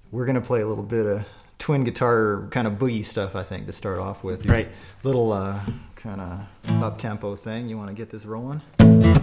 we're going to play a little bit of twin guitar kind of boogie stuff, I think, to start off with. Right. Little kind of up-tempo thing. You want to get this rolling?